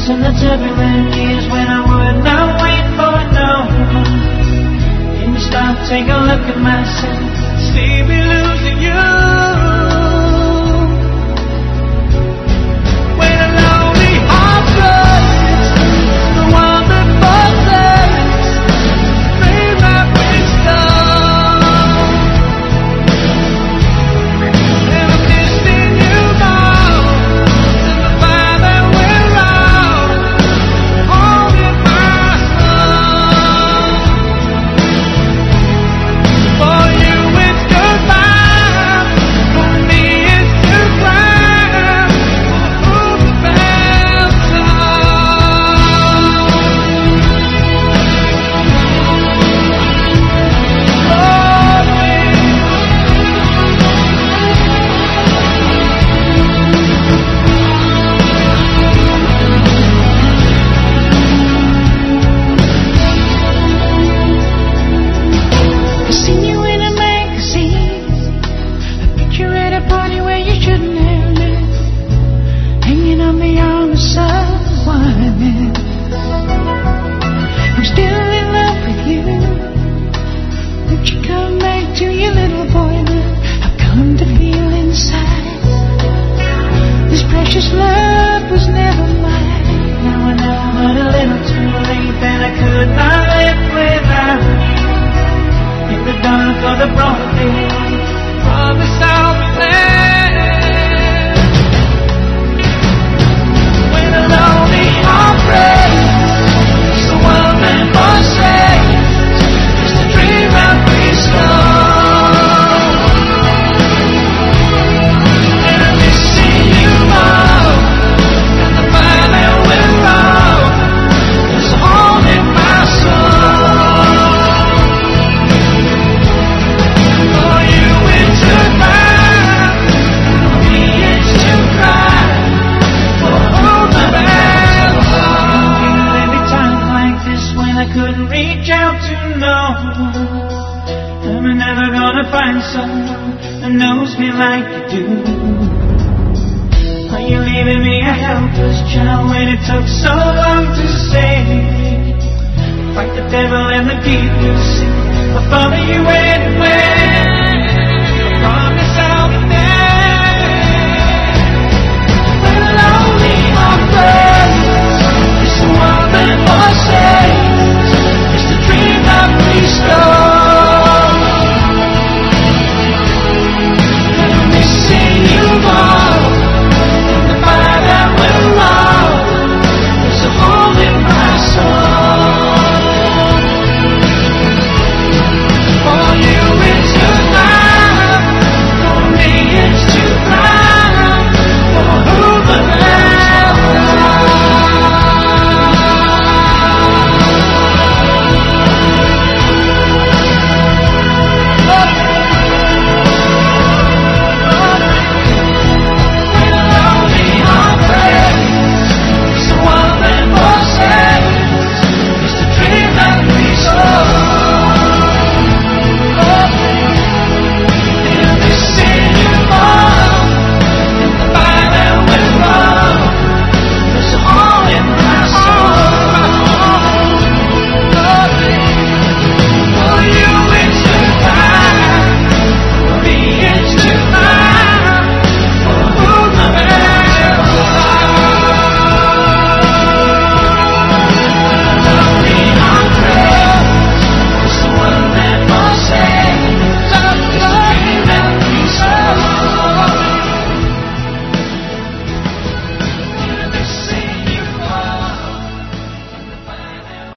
in the turbulent years when I would not wait for no one. Can you stop, take a look at myself, see me losing you. When a lonely heart breaks, the one that forsaken, dream that we stole. And I'm missing you more than the fire that we're on, holding my soul. For you it's goodbye, for me it's goodbye. Who felt so? I seen you in a magazine, a picture at a party where you shouldn't have been, hanging on the arm of someone. I'm still in love with you. Won't you come back to your little boy now? I've come to feel inside this precious love was never mine. Now I know, but a little too late, that I could not live without you. In the dark or the broad day, promise I'll be there. When a lonely heart breaks, the one that forsakes, is the dream that we stole. And I'm missing you more than the fire that we're on, is holding my soul. For you it's goodbye, for me it's to cry, for all the bad songs. Every time like this when I couldn't reach out to no one, am I never gonna find someone that knows me like you do? Are you leaving me a helpless child when it took so long to save me? Fight the devil in the deep blue sea, I'll follow you anywhere.